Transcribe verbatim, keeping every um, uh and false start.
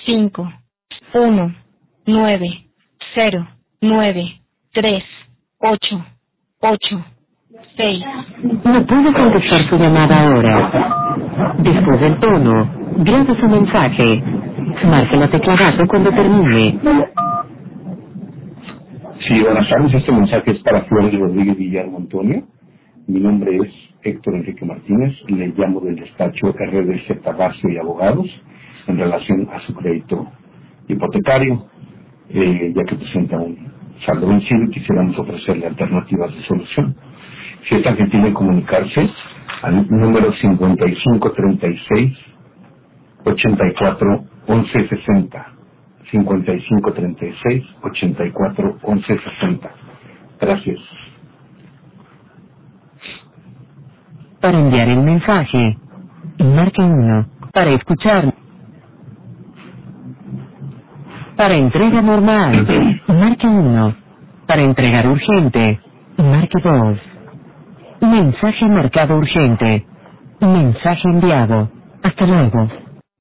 cinco, uno, nueve, cero, nueve, tres, ocho, ocho, seis. No puede contestar su llamada ahora. Después del tono, grabe su mensaje. Marque la tecla gato cuando termine. Sí, buenas tardes. Este mensaje es para Flores Rodríguez Guillermo Antonio. Mi nombre es Héctor Enrique Martínez. Le llamo del despacho R D C Tabasco y Abogados en relación a su crédito hipotecario, eh, ya que presenta un saldo vencido y quisiéramos ofrecerle alternativas de solución. Si es tan gentil de comunicarse al número cincuenta y cinco treinta y seis ochenta y cuatro once sesenta. cincuenta y cinco treinta y seis ochenta y cuatro once sesenta. Gracias. Para enviar el mensaje, marque uno. Para escuchar. Para entrega normal, marque uno. Para entregar urgente, marque dos. Mensaje marcado urgente. Mensaje enviado. Hasta luego.